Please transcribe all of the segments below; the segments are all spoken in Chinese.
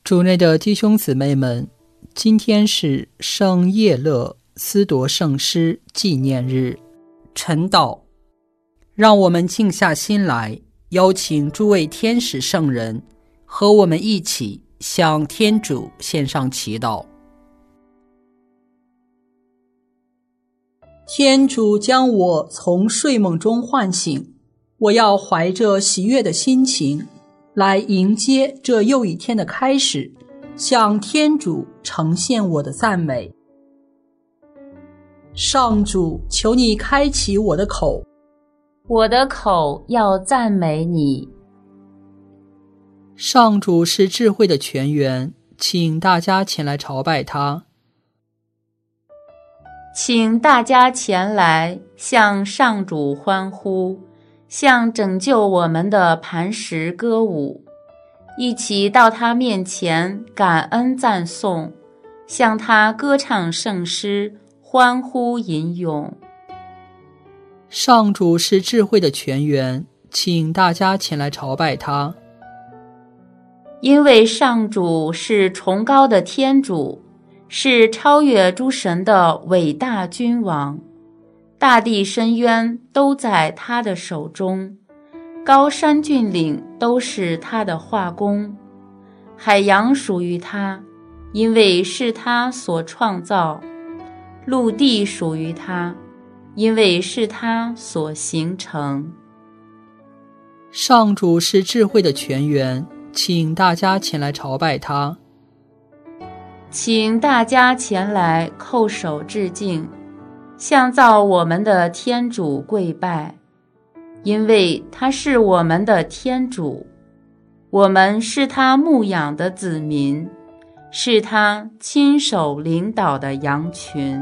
主内的弟兄姊妹们，今天是圣叶勒司铎圣师纪念日。晨祷，让我们静下心来，邀请诸位天使圣人和我们一起向天主献上祈祷。天主将我从睡梦中唤醒，我要怀着喜悦的心情来迎接这又一天的开始，向天主呈现我的赞美。上主，求你开启我的口， 我的口要赞美你。 上主是智慧的泉源，请大家前来朝拜他。 请大家前来向上主欢呼，向拯救我们的磐石歌舞，一起到他面前感恩赞颂，向他歌唱圣诗，欢呼吟咏。 上主是智慧的泉源，请大家前来朝拜他。 因为上主是崇高的天主，是超越诸神的伟大君王，大地深渊都在他的手中，高山峻岭都是他的画工，海洋属于他，因为是他所创造；陆地属于他，因为是他所形成。 上主是智慧的泉源，请大家前来朝拜他。 请大家前来叩首致敬，向造我们的天主跪拜，因为他是我们的天主，我们是他牧养的子民，是他亲手领导的羊群。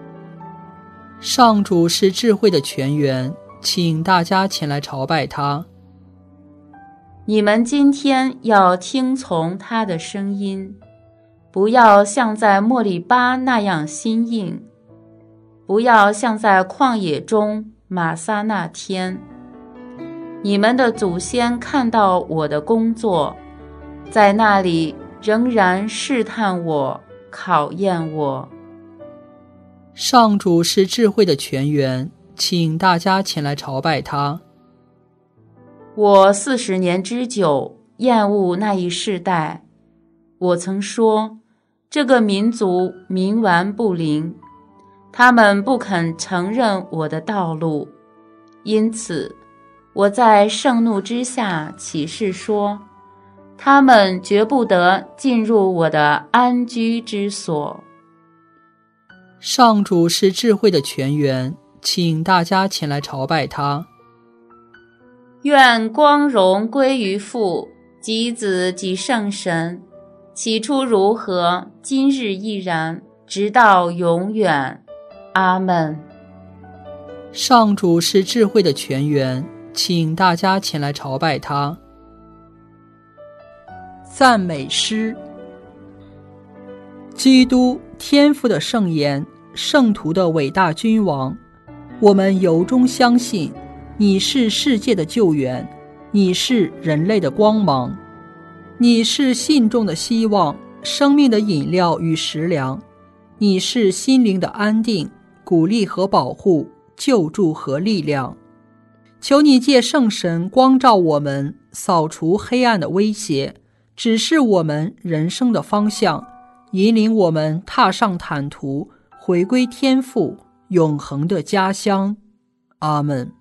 上主是智慧的泉源，请大家前来朝拜他。 你们今天要听从他的声音，不要像在莫利巴那样心硬，不要像在旷野中玛撒那天。你们的祖先看到我的工作，在那里仍然试探我，考验我。 上主是智慧的泉源，请大家前来朝拜他。 我40年之久厌恶那一世代，我曾说，这个民族冥顽不灵，他们不肯承认我的道路，因此我在盛怒之下起誓说，他们绝不得进入我的安居之所。 上主是智慧的泉源，请大家前来朝拜他。 愿光荣归于父及子及圣神，起初如何，今日亦然，直到永远。阿们。 上主是智慧的泉源，请大家前来朝拜他。赞美诗。基督，天父的圣言，圣徒的伟大君王，我们由衷相信你是世界的救援，你是人类的光芒，你是信众的希望，生命的饮料与食粮，你是心灵的安定、鼓励和保护、救助和力量。求你借圣神光照我们，扫除黑暗的威胁，指示我们人生的方向，引领我们踏上坦途，回归天父永恒的家乡。阿们。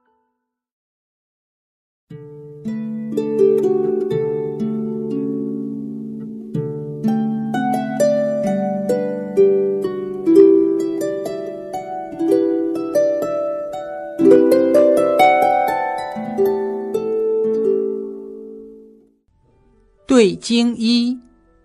对经一。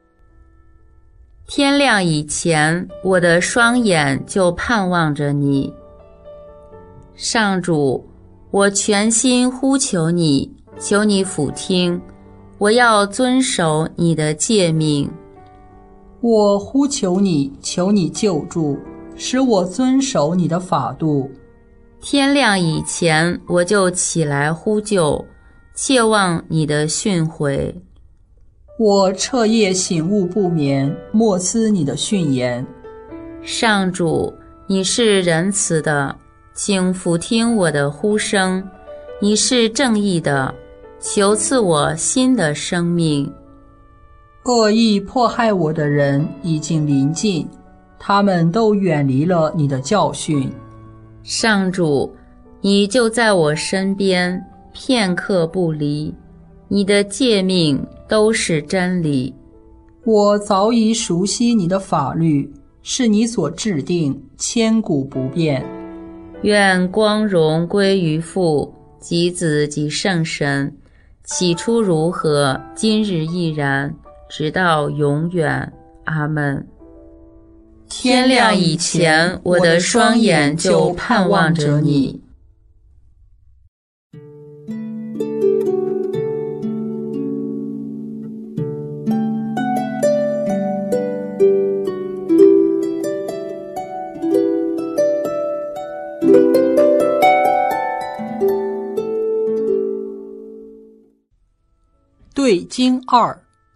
天亮以前，我的双眼就盼望着你。上主，我全心呼求你，求你俯听，我要遵守你的诫命。 我呼求你，求你救助，使我遵守你的法度。 天亮以前，我就起来呼救，切望你的训诲。 我彻夜醒悟不眠，默思你的训言。 上主，你是仁慈的，请俯听我的呼声；你是正义的，求赐我新的生命。 恶意迫害我的人已经临近，他们都远离了你的教训。 上主，你就在我身边，片刻不离，你的诫命都是真理。 我早已熟悉你的法律，是你所制定，千古不变。 愿光荣归于父及子及圣神，起初如何，今日亦然，直到永远。阿们。天亮以前，我的双眼就盼望着你。 对经2。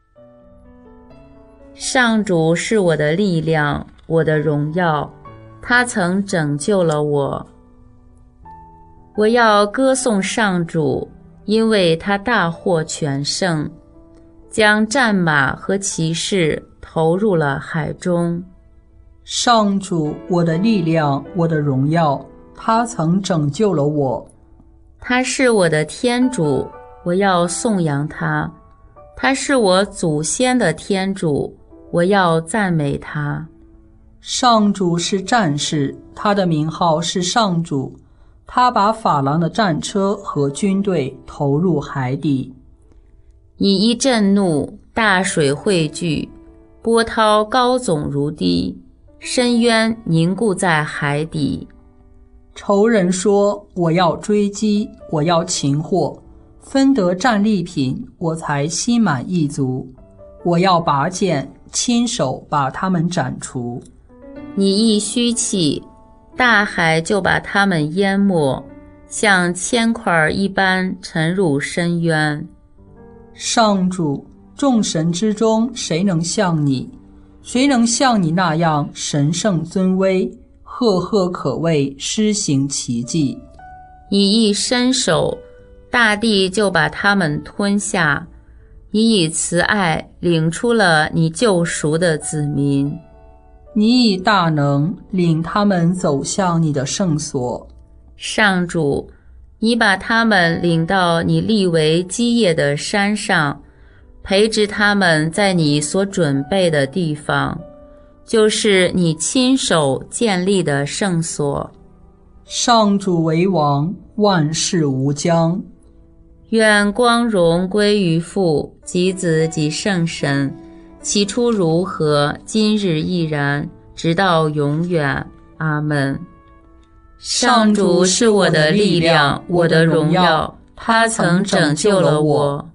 上主是我的力量，我的荣耀，他曾拯救了我。我要歌颂上主，因为他大获全胜，将战马和骑士投入了海中。 上主，我的力量，我的荣耀，他曾拯救了我。 他是我的天主，我要颂扬他。他是我祖先的天主，我要赞美他。 上主是战士，他的名号是上主，他把法郎的战车和军队投入海底。 你一震怒，大水汇聚，波涛高耸如堤，深渊凝固在海底。 仇人说，我要追击，我要擒获，分得战利品，我才心满意足。我要拔剑，亲手把他们斩除。 你一虚气，大海就把他们淹没，像铅块一般沉入深渊。 上主，众神之中谁能像你？谁能像你那样神圣尊威，赫赫可畏，施行奇迹？ 你一伸手，大地就把他们吞下。你以慈爱领出了你救赎的子民。 你以大能领他们走向你的圣所。 上主，你把他们领到你立为基业的山上，培植他们在你所准备的地方，就是你亲手建立的圣所。 上主为王，万事无疆。 愿光荣归于父及子及圣神，起初如何，今日亦然，直到永远。阿们。上主是我的力量，我的荣耀，他曾拯救了我。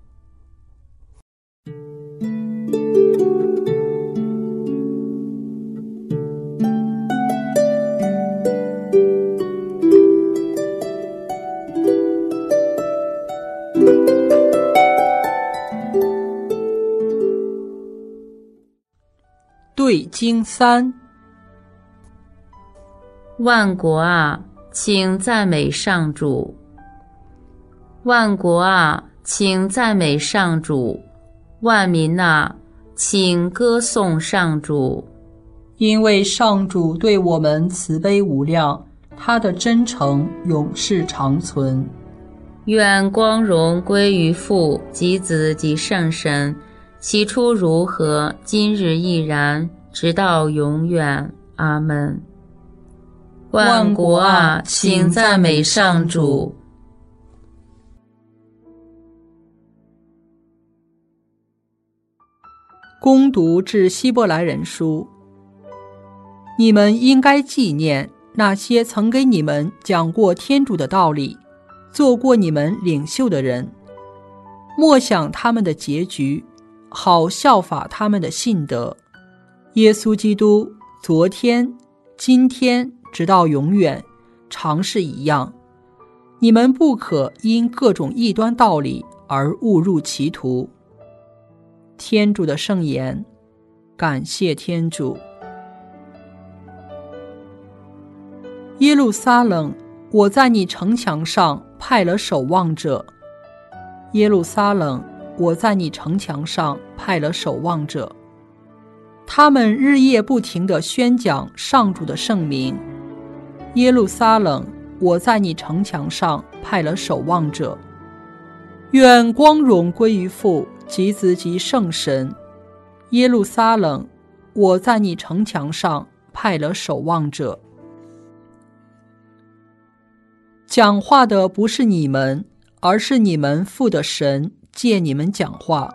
对经3。 万国啊，请赞美上主；万国啊，请赞美上主；万民啊，请歌颂上主。 因为上主对我们慈悲无量，他的真诚永世长存。 愿光荣归于父及子及圣神，起初如何，今日亦然，直到永远。阿们。万国啊，请赞美上主。 恭读致希伯来人书。你们应该纪念那些曾给你们讲过天主的道理，做过你们领袖的人，默想他们的结局，好效法他们的信德。耶稣基督昨天、今天直到永远常是一样。你们不可因各种异端道理而误入歧途。 天主的圣言。感谢天主。耶路撒冷，我在你城墙上派了守望者。耶路撒冷，我在你城墙上派了守望者。他们日夜不停地宣讲上主的圣名。耶路撒冷，我在你城墙上派了守望者。愿光荣归于父及子及圣神。耶路撒冷，我在你城墙上派了守望者。讲话的不是你们，而是你们父的神借你们讲话。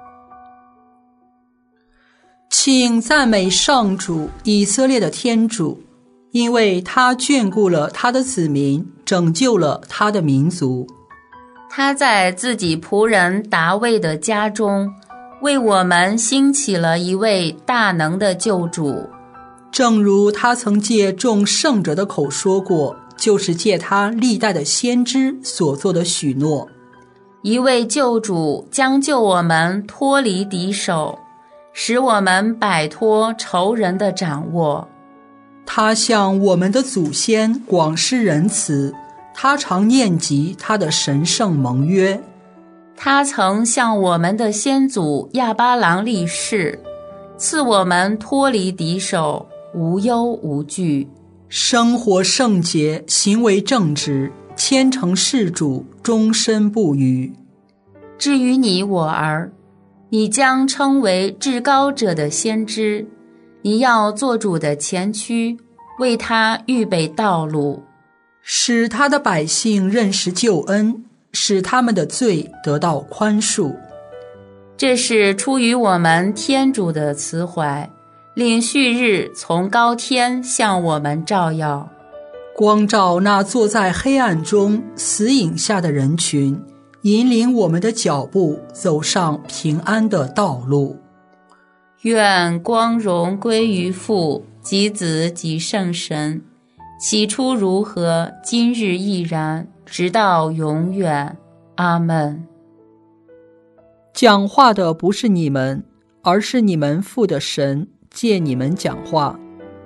请赞美上主，以色列的天主，因为他眷顾了他的子民，拯救了他的民族。 他在自己仆人达味的家中，为我们兴起了一位大能的救主。 正如他曾借众圣者的口说过，就是借他历代的先知所做的许诺。 一位救主将救我们脱离敌手，使我们摆脱仇人的掌握。 他向我们的祖先广施仁慈，他常念及他的神圣盟约。 他曾向我们的先祖亚巴郎立誓，赐我们脱离敌手，无忧无惧， 生活圣洁，行为正直，虔诚事主，终身不渝。 至于你我儿，你将称为至高者的先知，你要做主的前驱，为他预备道路， 使他的百姓认识救恩，使他们的罪得到宽恕。 这是出于我们天主的慈怀，令旭日从高天向我们照耀， 光照那坐在黑暗中死影下的人群，引领我们的脚步走上平安的道路。 愿光荣归于父及子及圣神，起初如何，今日亦然，直到永远。阿们。 讲话的不是你们，而是你们父的神借你们讲话。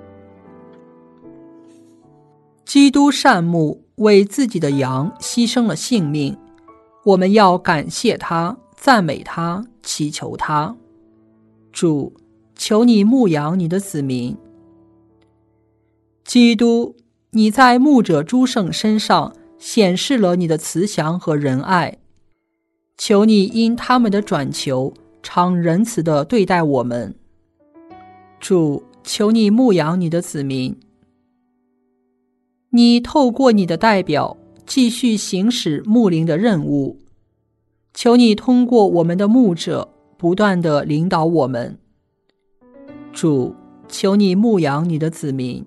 基督善牧，为自己的羊牺牲了性命，我们要感谢他，赞美他，祈求他。主，求你牧养你的子民。基督，你在牧者诸圣身上显示了你的慈祥和仁爱，求你因他们的转求，常仁慈地对待我们。主，求你牧养你的子民。你透过你的代表继续行使牧灵的任务，求你通过我们的牧者不断地领导我们。主，求你牧养你的子民。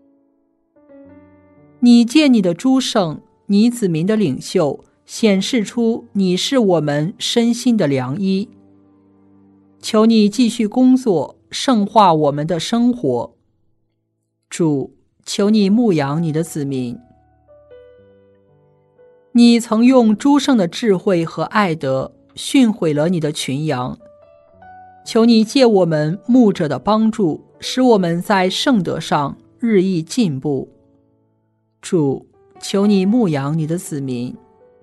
你借你的诸圣，你子民的领袖，显示出你是我们身心的良医。求你继续工作，圣化我们的生活。主，求你牧养你的子民。你曾用诸圣的智慧和爱德训诲了你的群羊，求你借我们牧者的帮助，使我们在圣德上日益进步。主，求你牧养你的子民。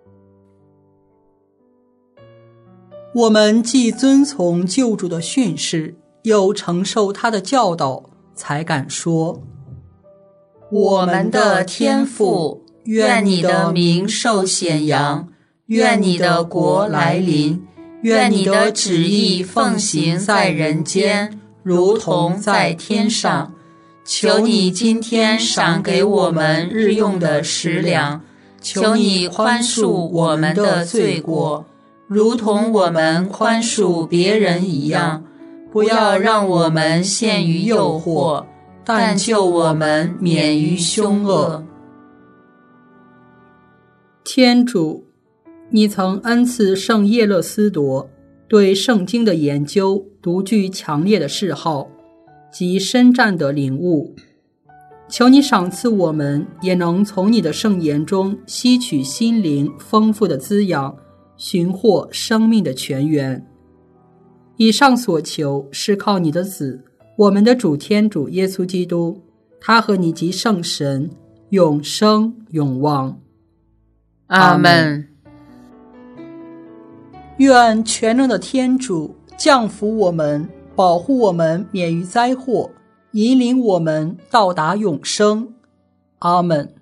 我们既遵从救主的训示，又承受他的教导，才敢说： 我们的天父，愿你的名受显扬，愿你的国来临，愿你的旨意奉行在人间，如同在天上。求你今天赏给我们日用的食粮，求你宽恕我们的罪过，如同我们宽恕别人一样，不要让我们陷于诱惑，但救我们免于凶恶。 天主，你曾恩赐圣叶勒斯铎对圣经的研究独具强烈的嗜好及深湛的领悟，求你赏赐我们也能从你的圣言中吸取心灵丰富的滋养，寻获生命的泉源。 以上所求是靠你的子，我们的主天主耶稣基督，他和你及圣神永生永王。 阿们。 愿全能的天主降福我们，保护我们免于灾祸，引领我们到达永生。阿们。